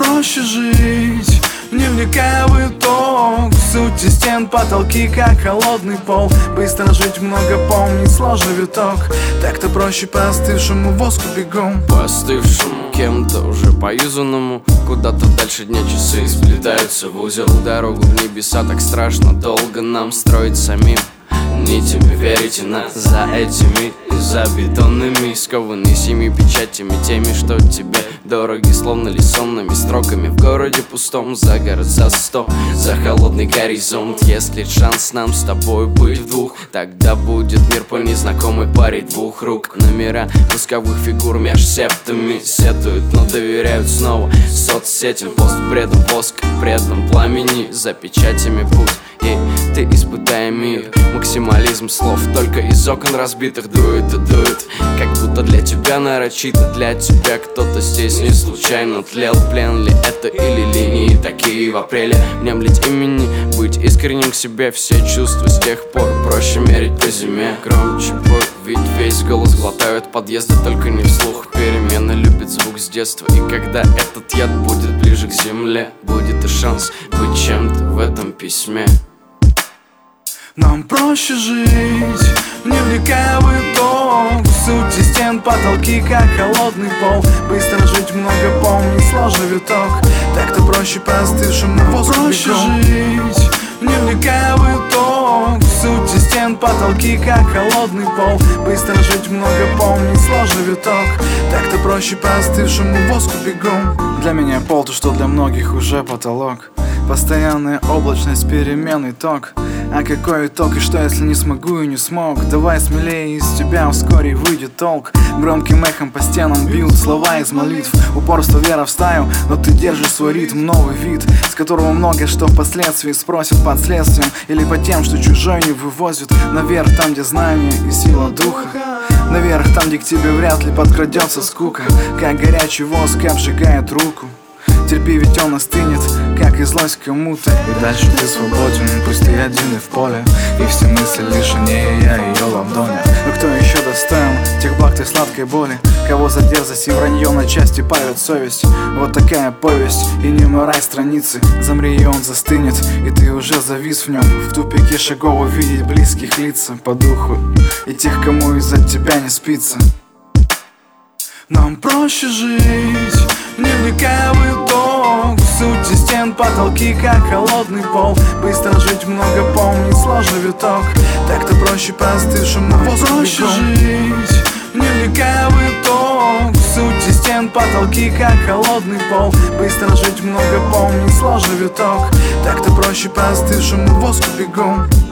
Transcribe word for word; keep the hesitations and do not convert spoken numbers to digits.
проще жить, не вникая в итог сути стен, потолки, как холодный пол. Быстро жить, много помнить, сложный виток. Так-то проще по остывшему воску бегом. По остывшему, кем-то уже поюзанному. Куда-то дальше дня часы сплетаются в узел. Дорогу в небеса так страшно долго нам строить самим. Нитями верите нас за этими и за бетонными, скованы семи печатями, теми, что тебе дороги, словно лисонными строками. В городе пустом, за город за сто, за холодный горизонт. Есть ли шанс нам с тобой быть в двух, тогда будет мир по незнакомой паре двух рук. Номера восковых фигур меж септами сетуют, но доверяют снова соцсетям. Пост предом воск, предом пламени, за печатями путь. И ты испытай мир. Максимализм слов только из окон разбитых дует и дует, как будто для тебя нарочито, для тебя кто-то здесь не случайно тлел. Плен ли это или линии такие в апреле? Внемлить имени, быть искренним к себе. Все чувства с тех пор проще мерить по зиме. Громче бой, ведь весь голос глотают подъезды, только не вслух. Перемены любит звук с детства, и когда этот яд будет ближе к земле, будет и шанс быть чем-то в этом письме. Нам проще жить, не вникая в итог сути стен, потолки, как холодный пол. Быстро жить, много помнить, сложный виток. Так-то проще по остывшему воску проще жить, не вникая в итог сути стен, потолки, как холодный пол. Быстро жить, много помнить, сложный виток. Так-то проще по остывшему воску бегом. Для меня пол то, что для многих уже потолок. Постоянная облачность, переменный ток. А какой итог, и что если не смогу и не смог? Давай смелее, из тебя вскоре выйдет толк. Громким эхом по стенам бьют слова из молитв. Упорство, вера в стаю, но ты держишь свой ритм. Новый вид, с которого много что впоследствии спросят под следствием, или по тем, что чужой не вывозит. Наверх, там где знание и сила духа. Наверх, там где к тебе вряд ли подкрадется скука. Как горячий воск обжигает руку. Терпи, ведь он остынет, как и злость кому-то. И дальше ты свободен, пусть ты один и в поле, и все мысли лишь о ней, я ее ладони. Но кто еще достоин тех благ той сладкой боли? Кого за дерзость и вранье на части палит совесть? Вот такая повесть, и не морай страницы. Замри, и он застынет, и ты уже завис в нем. В тупике шагов увидеть близких лица по духу и тех, кому из-за тебя не спится. Нам проще жить, не вникая в итог сути стен, потолки, как холодный пол. Быстро жить, много помнить, сложный виток. Так-то проще по остывшему воску проще жить, не вникая в итог сути стен, потолки, как холодный пол. Быстро жить, много помнить, сложный виток. Так-то проще по остывшему воску бегом.